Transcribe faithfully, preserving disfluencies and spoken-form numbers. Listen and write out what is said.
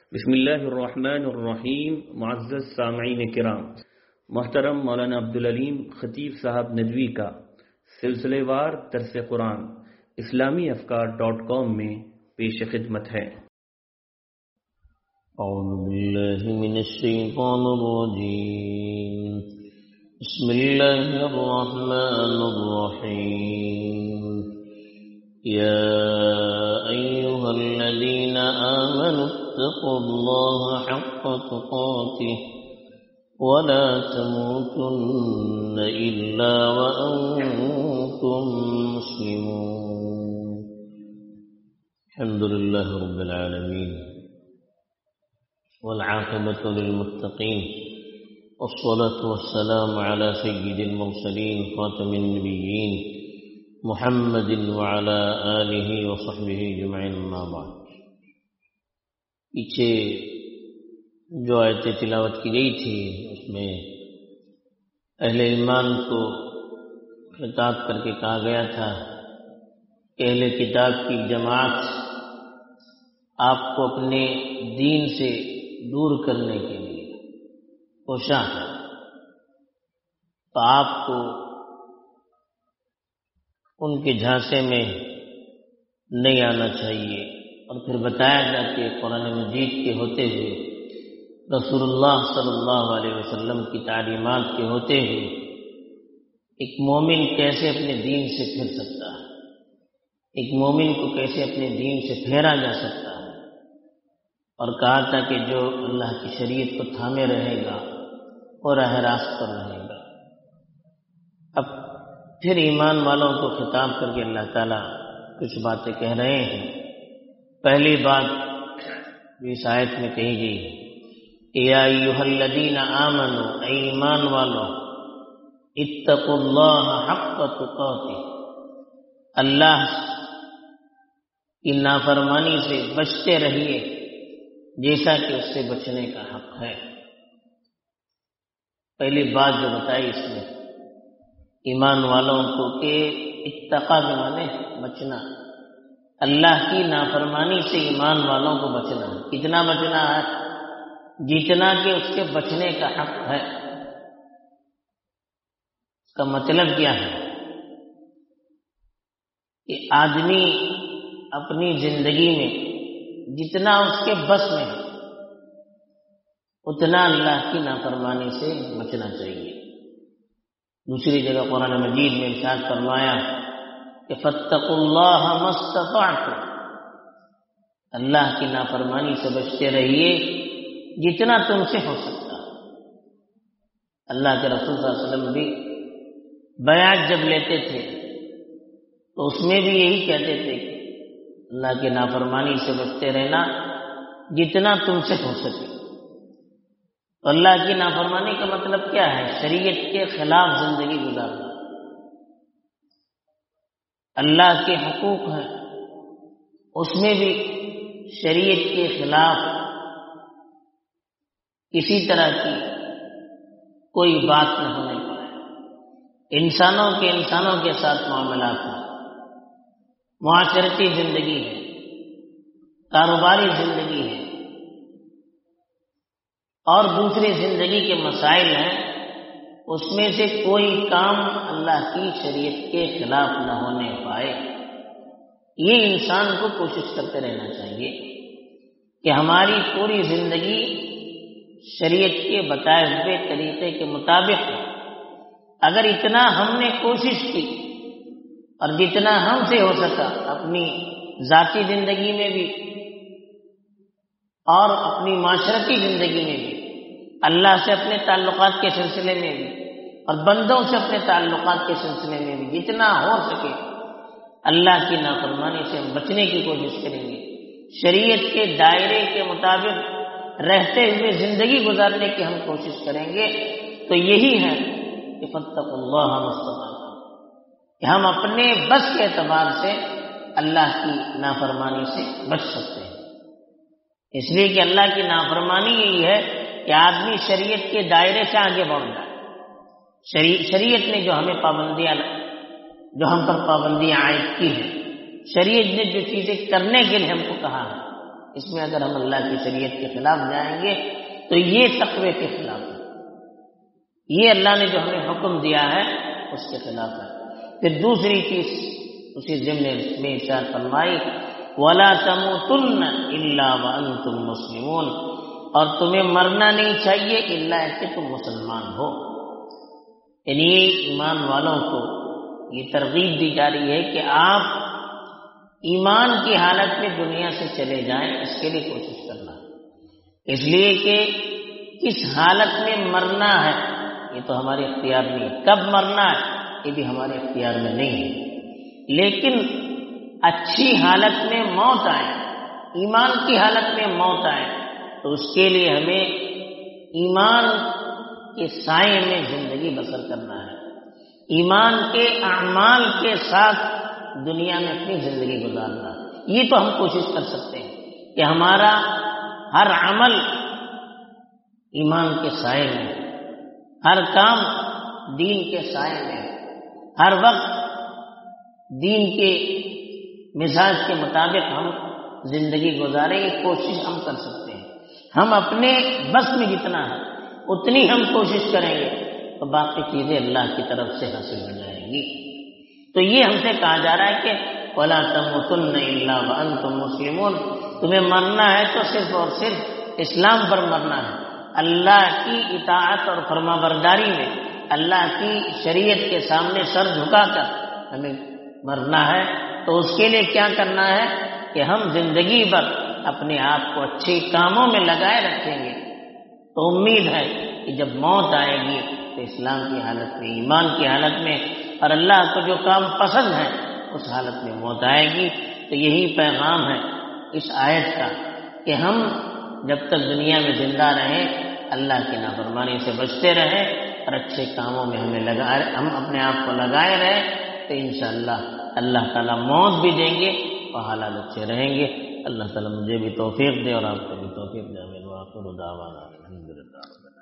بسم اللہ الرحمن الرحیم. معزز سامعین کرام، محترم مولانا عبدالعلیم خطیب صاحب ندوی کا سلسلے وار درس قرآن اسلامی افکار ڈاٹ کام میں پیش خدمت ہے. اعوذ باللہ من الشیطان الرجیم. بسم اللہ الرحمن الرحیم. یا ایہا الذین آمنوا اتقوا اللہ حق تقاته ولا تموتن الا وانتم مسلمون. الحمد للہ رب العالمین والعاقبۃ للمتقین والصلاة والسلام على سید المرسلین خاتم النبیین محمد وعلى آلہ وصحبہ اجمعین. اما بعد، پیچھے جو آیتیں تلاوت کی گئی تھی اس میں اہل ایمان کو خطاب کر کے کہا گیا تھا کہ اہل کتاب کی جماعت آپ کو اپنے دین سے دور کرنے کے لیے کوشاں ہے، تو آپ کو ان کے جھانسے میں نہیں آنا چاہیے. اور پھر بتایا گیا کہ قرآن مجید کے ہوتے ہوئے، رسول اللہ صلی اللہ علیہ وسلم کی تعلیمات کے ہوتے ہوئے ایک مومن کیسے اپنے دین سے پھر سکتا ہے، ایک مومن کو کیسے اپنے دین سے پھیرا جا سکتا ہے. اور کہا تھا کہ جو اللہ کی شریعت کو تھامے رہے گا وہ راہ راست پر رہے گا. اب پھر ایمان والوں کو خطاب کر کے اللہ تعالیٰ کچھ باتیں کہہ رہے ہیں. پہلی بات جو اس آیت میں کہی گئی ہے، یا ایھا الذین آمنوا، اے ایمان والوں، اتقوا اللہ حق تقاته، اللہ کی نافرمانی سے بچتے رہیے جیسا کہ اس سے بچنے کا حق ہے. پہلی بات جو بتائی اس میں ایمان والوں کو کہ اتقا کے معنی بچنا، اللہ کی نافرمانی سے ایمان والوں کو بچنا. کتنا بچنا ہے؟ جتنا کہ اس کے بچنے کا حق ہے. اس کا مطلب کیا ہے کہ آدمی اپنی زندگی میں جتنا اس کے بس میں ہے اتنا اللہ کی نافرمانی سے بچنا چاہیے. دوسری جگہ قرآن مجید میں ارشاد فرمایا کہ فاتقوا اللہ ما استطعتم، اللہ کی نافرمانی سے بچتے رہیے جتنا تم سے ہو سکتا ہے. اللہ کے رسول صلی اللہ علیہ وسلم بھی بیعت جب لیتے تھے تو اس میں بھی یہی کہتے تھے کہ اللہ کی نافرمانی سے بچتے رہنا جتنا تم سے ہو سکے. تو اللہ کی نافرمانی کا مطلب کیا ہے؟ شریعت کے خلاف زندگی گزارنا. اللہ کے حقوق ہیں اس میں بھی شریعت کے خلاف کسی طرح کی کوئی بات نہ ہونے پائے. انسانوں کے انسانوں کے ساتھ معاملات ہیں، معاشرتی زندگی ہے، کاروباری زندگی ہے اور دوسری زندگی کے مسائل ہیں، اس میں سے کوئی کام اللہ کی شریعت کے خلاف نہ ہونے پائے. یہ انسان کو کوشش کرتے رہنا چاہیے کہ ہماری پوری زندگی شریعت کے بتائے ہوئے طریقے کے مطابق ہو. اگر اتنا ہم نے کوشش کی اور جتنا ہم سے ہو سکا اپنی ذاتی زندگی میں بھی اور اپنی معاشرتی زندگی میں بھی، اللہ سے اپنے تعلقات کے سلسلے میں بھی اور بندوں سے اپنے تعلقات کے سلسلے میں بھی جتنا ہو سکے اللہ کی نافرمانی سے ہم بچنے کی کوشش کریں گے، شریعت کے دائرے کے مطابق رہتے ہوئے زندگی گزارنے کی ہم کوشش کریں گے. تو یہی ہے کہ فاتقوا اللہ ما استطعتم، کہ ہم اپنے بس کے اعتبار سے اللہ کی نافرمانی سے بچ سکتے ہیں. اس لیے کہ اللہ کی نافرمانی یہی ہے کہ آدمی شریعت کے دائرے سے آگے بڑھ جائے. شریعت نے جو ہمیں پابندیاں جو ہم پر پابندیاں عائد کی ہیں، شریعت نے جو چیزیں کرنے کے لیے ہم کو کہا ہے اس میں اگر ہم اللہ کی شریعت کے خلاف جائیں گے تو یہ تقوی کے خلاف ہے، یہ اللہ نے جو ہمیں حکم دیا ہے اس کے خلاف ہے۔ پھر دوسری چیز اسی ضمن میں ارشاد فرمائی وَلَا تَمُوتُنَّ إِلَّا وَأَنْتُمْ مُسْلِمُونَ، اور تمہیں مرنا نہیں چاہیے الا کہ تم مسلمان ہو۔ یعنی ایمان والوں کو یہ ترغیب دی جا رہی ہے کہ آپ ایمان کی حالت میں دنیا سے چلے جائیں، اس کے لیے کوشش کرنا، اس لیے کہ کس حالت میں مرنا ہے یہ تو ہمارے اختیار نہیں ہے، کب مرنا ہے یہ بھی ہمارے اختیار میں نہیں ہے، لیکن اچھی حالت میں موت آئے، ایمان کی حالت میں موت آئے تو اس کے لیے ہمیں ایمان کے سائے میں زندگی بسر کرنا ہے، ایمان کے اعمال کے ساتھ دنیا میں اپنی زندگی گزارنا ہے۔ یہ تو ہم کوشش کر سکتے ہیں کہ ہمارا ہر عمل ایمان کے سائے میں، ہر کام دین کے سائے میں، ہر وقت دین کے مزاج کے مطابق ہم زندگی گزاریں، یہ کوشش ہم کر سکتے ہیں۔ ہم اپنے بس میں جتنا ہے اتنی ہم کوشش کریں گے تو باقی چیزیں اللہ کی طرف سے حاصل ہو جائیں گی۔ تو یہ ہم سے کہا جا رہا ہے کہ وَلَا تَمُوتُنَّ إِلَّا وَأَنْتُمْ مُسْلِمُونَ، تمہیں مرنا ہے تو صرف اور صرف اسلام پر مرنا ہے، اللہ کی اطاعت اور فرما برداری میں، اللہ کی شریعت کے سامنے سر جھکا کر ہمیں مرنا ہے۔ تو اس کے لیے کیا کرنا ہے کہ ہم زندگی بھر اپنے آپ کو اچھے کاموں میں لگائے رکھیں گے تو امید ہے کہ جب موت آئے گی تو اسلام کی حالت میں، ایمان کی حالت میں، اور اللہ کو جو کام پسند ہے اس حالت میں موت آئے گی۔ تو یہی پیغام ہے اس آیت کا کہ ہم جب تک دنیا میں زندہ رہیں اللہ کی نافرمانی سے بچتے رہیں اور اچھے کاموں میں ہمیں لگائے، ہم اپنے آپ کو لگائے رہیں تو انشاءاللہ اللہ تعالیٰ موت بھی دیں گے اور حالات اچھے رہیں گے۔ اللہ تعالیٰ مجھے بھی توفیق دے اور آپ کو بھی توفیق دے۔ آمین۔ وآخر دعوانا الحمدللہ۔